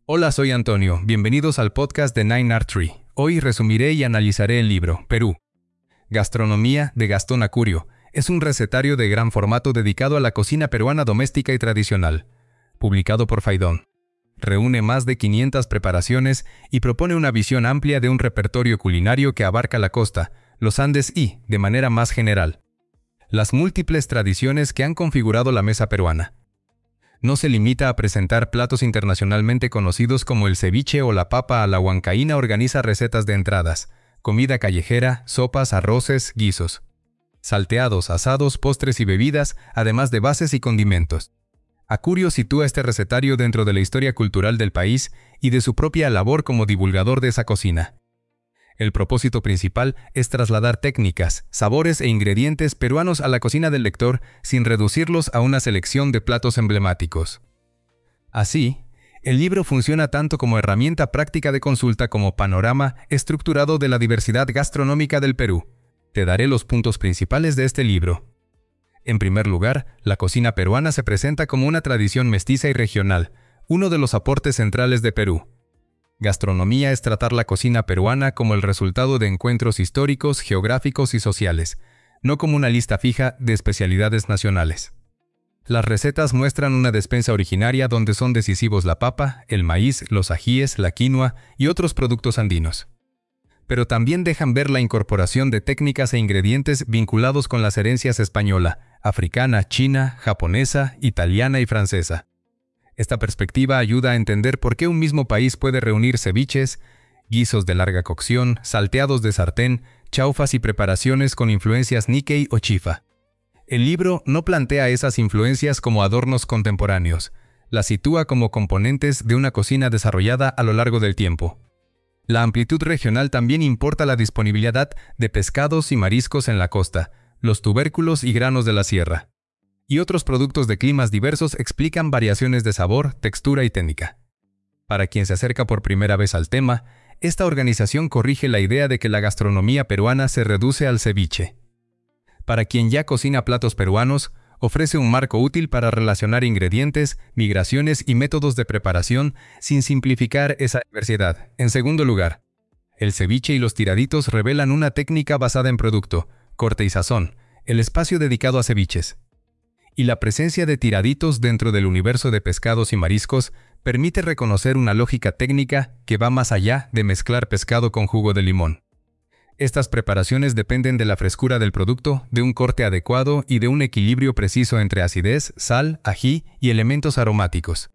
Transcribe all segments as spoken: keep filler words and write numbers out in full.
Hola, soy Antonio. Bienvenidos al podcast de Nine Art Tree. Hoy resumiré y analizaré el libro Perú. Gastronomía de Gastón Acurio. Es un recetario de gran formato dedicado a la cocina peruana doméstica y tradicional. Publicado por Faidón. Reúne más de quinientas preparaciones y propone una visión amplia de un repertorio culinario que abarca la costa, los Andes y, de manera más general, las múltiples tradiciones que han configurado la mesa peruana. No se limita a presentar platos internacionalmente conocidos como el ceviche o la papa a la huancaína. Organiza recetas de entradas, comida callejera, sopas, arroces, guisos, salteados, asados, postres y bebidas, además de bases y condimentos. Acurio sitúa este recetario dentro de la historia cultural del país y de su propia labor como divulgador de esa cocina. El propósito principal es trasladar técnicas, sabores e ingredientes peruanos a la cocina del lector sin reducirlos a una selección de platos emblemáticos. Así, el libro funciona tanto como herramienta práctica de consulta como panorama estructurado de la diversidad gastronómica del Perú. Te daré los puntos principales de este libro. En primer lugar, la cocina peruana se presenta como una tradición mestiza y regional, uno de los aportes centrales de Perú. Gastronomía es tratar la cocina peruana como el resultado de encuentros históricos, geográficos y sociales, no como una lista fija de especialidades nacionales. Las recetas muestran una despensa originaria donde son decisivos la papa, el maíz, los ajíes, la quinoa y otros productos andinos. Pero también dejan ver la incorporación de técnicas e ingredientes vinculados con las herencias española, africana, china, japonesa, italiana y francesa. Esta perspectiva ayuda a entender por qué un mismo país puede reunir ceviches, guisos de larga cocción, salteados de sartén, chaufas y preparaciones con influencias Nikkei o chifa. El libro no plantea esas influencias como adornos contemporáneos, las sitúa como componentes de una cocina desarrollada a lo largo del tiempo. La amplitud regional también importa la disponibilidad de pescados y mariscos en la costa, los tubérculos y granos de la sierra. Y otros productos de climas diversos explican variaciones de sabor, textura y técnica. Para quien se acerca por primera vez al tema, esta organización corrige la idea de que la gastronomía peruana se reduce al ceviche. Para quien ya cocina platos peruanos, ofrece un marco útil para relacionar ingredientes, migraciones y métodos de preparación sin simplificar esa diversidad. En segundo lugar, el ceviche y los tiraditos revelan una técnica basada en producto, corte y sazón, el espacio dedicado a ceviches. Y la presencia de tiraditos dentro del universo de pescados y mariscos permite reconocer una lógica técnica que va más allá de mezclar pescado con jugo de limón. Estas preparaciones dependen de la frescura del producto, de un corte adecuado y de un equilibrio preciso entre acidez, sal, ají y elementos aromáticos.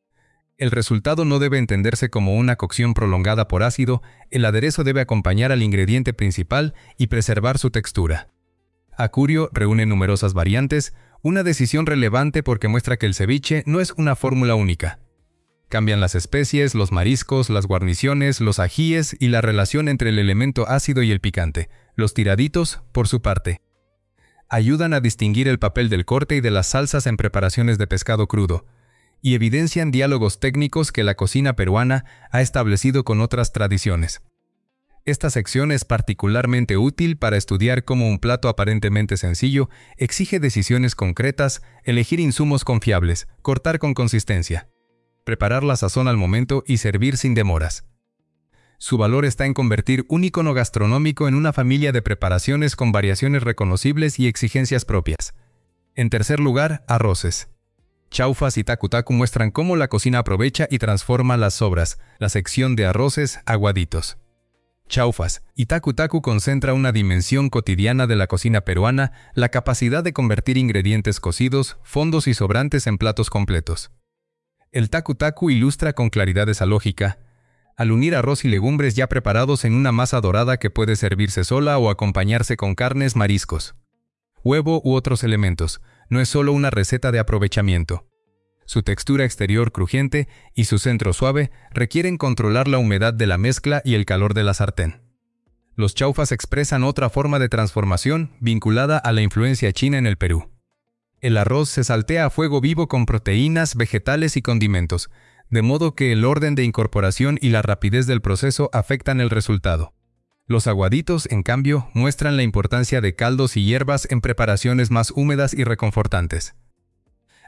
El resultado no debe entenderse como una cocción prolongada por ácido. El aderezo debe acompañar al ingrediente principal y preservar su textura. Acurio reúne numerosas variantes, una decisión relevante porque muestra que el ceviche no es una fórmula única. Cambian las especies, los mariscos, las guarniciones, los ajíes y la relación entre el elemento ácido y el picante. Los tiraditos, por su parte, ayudan a distinguir el papel del corte y de las salsas en preparaciones de pescado crudo, y evidencian diálogos técnicos que la cocina peruana ha establecido con otras tradiciones. Esta sección es particularmente útil para estudiar cómo un plato aparentemente sencillo exige decisiones concretas, elegir insumos confiables, cortar con consistencia, preparar la sazón al momento y servir sin demoras. Su valor está en convertir un icono gastronómico en una familia de preparaciones con variaciones reconocibles y exigencias propias. En tercer lugar, arroces. Chaufas y tacu-tacu muestran cómo la cocina aprovecha y transforma las sobras, la sección de arroces, aguaditos. Chaufas y tacu-tacu concentra una dimensión cotidiana de la cocina peruana, la capacidad de convertir ingredientes cocidos, fondos y sobrantes en platos completos. El tacu-tacu ilustra con claridad esa lógica, al unir arroz y legumbres ya preparados en una masa dorada que puede servirse sola o acompañarse con carnes, mariscos, huevo u otros elementos. No es solo una receta de aprovechamiento. Su textura exterior crujiente y su centro suave requieren controlar la humedad de la mezcla y el calor de la sartén. Los chaufas expresan otra forma de transformación vinculada a la influencia china en el Perú. El arroz se saltea a fuego vivo con proteínas, vegetales y condimentos, de modo que el orden de incorporación y la rapidez del proceso afectan el resultado. Los aguaditos, en cambio, muestran la importancia de caldos y hierbas en preparaciones más húmedas y reconfortantes.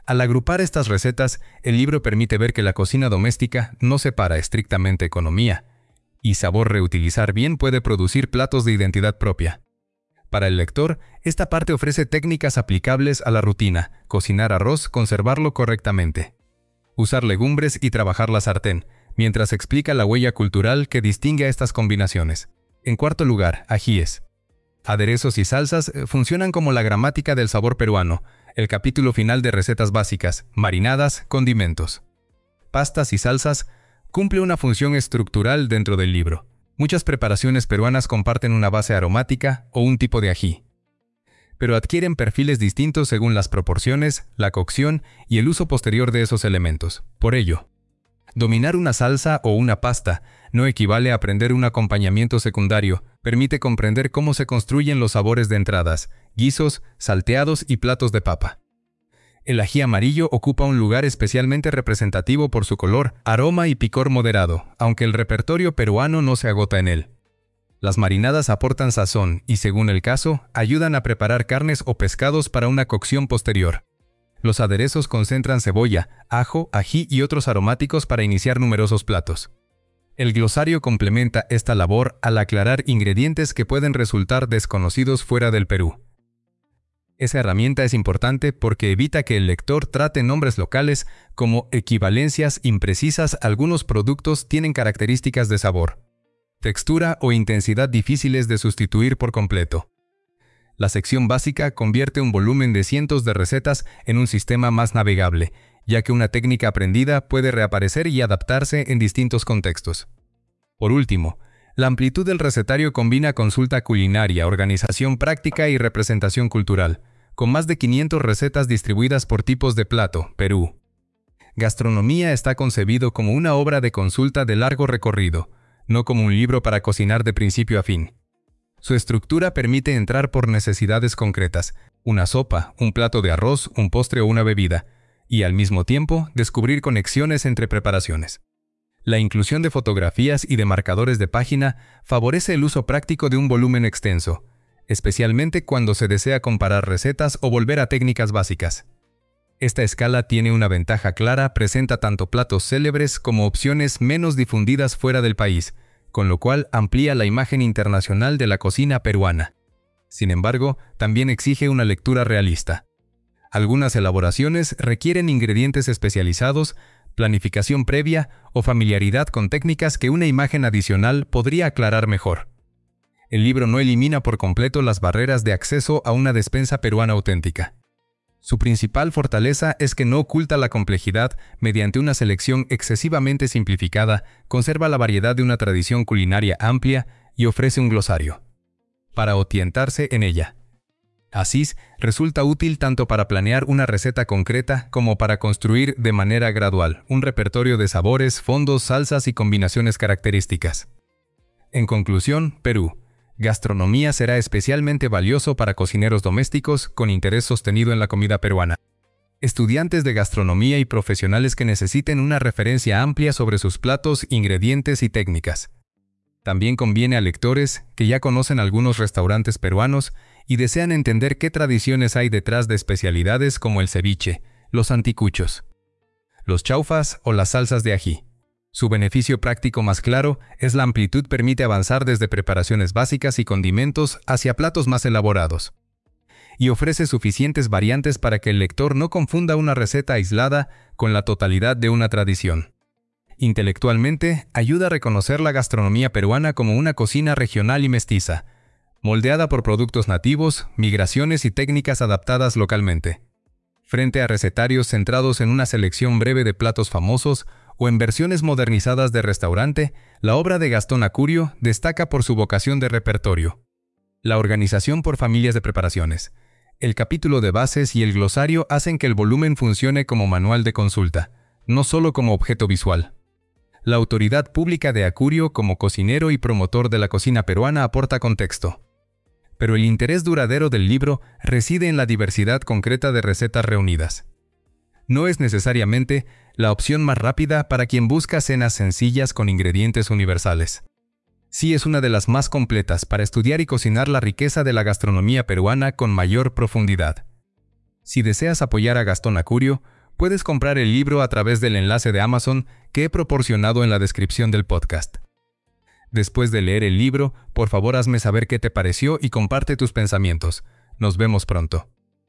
Al agrupar estas recetas, el libro permite ver que la cocina doméstica no separa estrictamente economía y sabor. Reutilizar bien puede producir platos de identidad propia. Para el lector, esta parte ofrece técnicas aplicables a la rutina: cocinar arroz, conservarlo correctamente, usar legumbres y trabajar la sartén, mientras explica la huella cultural que distingue a estas combinaciones. En cuarto lugar, ajíes. Aderezos y salsas funcionan como la gramática del sabor peruano. El capítulo final de recetas básicas, marinadas, condimentos, pastas y salsas cumple una función estructural dentro del libro. Muchas preparaciones peruanas comparten una base aromática o un tipo de ají, pero adquieren perfiles distintos según las proporciones, la cocción y el uso posterior de esos elementos. Por ello, dominar una salsa o una pasta no equivale a aprender un acompañamiento secundario. Permite comprender cómo se construyen los sabores de entradas, guisos, salteados y platos de papa. El ají amarillo ocupa un lugar especialmente representativo por su color, aroma y picor moderado, aunque el repertorio peruano no se agota en él. Las marinadas aportan sazón y, según el caso, ayudan a preparar carnes o pescados para una cocción posterior. Los aderezos concentran cebolla, ajo, ají y otros aromáticos para iniciar numerosos platos. El glosario complementa esta labor al aclarar ingredientes que pueden resultar desconocidos fuera del Perú. Esa herramienta es importante porque evita que el lector trate nombres locales como equivalencias imprecisas. Algunos productos tienen características de sabor, textura o intensidad difíciles de sustituir por completo. La sección básica convierte un volumen de cientos de recetas en un sistema más navegable, ya que una técnica aprendida puede reaparecer y adaptarse en distintos contextos. Por último, la amplitud del recetario combina consulta culinaria, organización práctica y representación cultural, con más de quinientas recetas distribuidas por tipos de plato. Perú. Gastronomía está concebido como una obra de consulta de largo recorrido, no como un libro para cocinar de principio a fin. Su estructura permite entrar por necesidades concretas, una sopa, un plato de arroz, un postre o una bebida, y al mismo tiempo descubrir conexiones entre preparaciones. La inclusión de fotografías y de marcadores de página favorece el uso práctico de un volumen extenso, especialmente cuando se desea comparar recetas o volver a técnicas básicas. Esta escala tiene una ventaja clara: presenta tanto platos célebres como opciones menos difundidas fuera del país, con lo cual amplía la imagen internacional de la cocina peruana. Sin embargo, también exige una lectura realista. Algunas elaboraciones requieren ingredientes especializados, planificación previa o familiaridad con técnicas que una imagen adicional podría aclarar mejor. El libro no elimina por completo las barreras de acceso a una despensa peruana auténtica. Su principal fortaleza es que no oculta la complejidad mediante una selección excesivamente simplificada, conserva la variedad de una tradición culinaria amplia y ofrece un glosario para orientarse en ella. Así, resulta útil tanto para planear una receta concreta como para construir de manera gradual un repertorio de sabores, fondos, salsas y combinaciones características. En conclusión, Perú. Gastronomía será especialmente valioso para cocineros domésticos con interés sostenido en la comida peruana, estudiantes de gastronomía y profesionales que necesiten una referencia amplia sobre sus platos, ingredientes y técnicas. También conviene a lectores que ya conocen algunos restaurantes peruanos y desean entender qué tradiciones hay detrás de especialidades como el ceviche, los anticuchos, los chaufas o las salsas de ají. Su beneficio práctico más claro es la amplitud. Permite avanzar desde preparaciones básicas y condimentos hacia platos más elaborados, y ofrece suficientes variantes para que el lector no confunda una receta aislada con la totalidad de una tradición. Intelectualmente, ayuda a reconocer la gastronomía peruana como una cocina regional y mestiza, moldeada por productos nativos, migraciones y técnicas adaptadas localmente. Frente a recetarios centrados en una selección breve de platos famosos o en versiones modernizadas de restaurante, la obra de Gastón Acurio destaca por su vocación de repertorio. La organización por familias de preparaciones, el capítulo de bases y el glosario hacen que el volumen funcione como manual de consulta, no solo como objeto visual. La autoridad pública de Acurio como cocinero y promotor de la cocina peruana aporta contexto. Pero el interés duradero del libro reside en la diversidad concreta de recetas reunidas. No es necesariamente la opción más rápida para quien busca cenas sencillas con ingredientes universales. Sí es una de las más completas para estudiar y cocinar la riqueza de la gastronomía peruana con mayor profundidad. Si deseas apoyar a Gastón Acurio, puedes comprar el libro a través del enlace de Amazon que he proporcionado en la descripción del podcast. Después de leer el libro, por favor hazme saber qué te pareció y comparte tus pensamientos. Nos vemos pronto.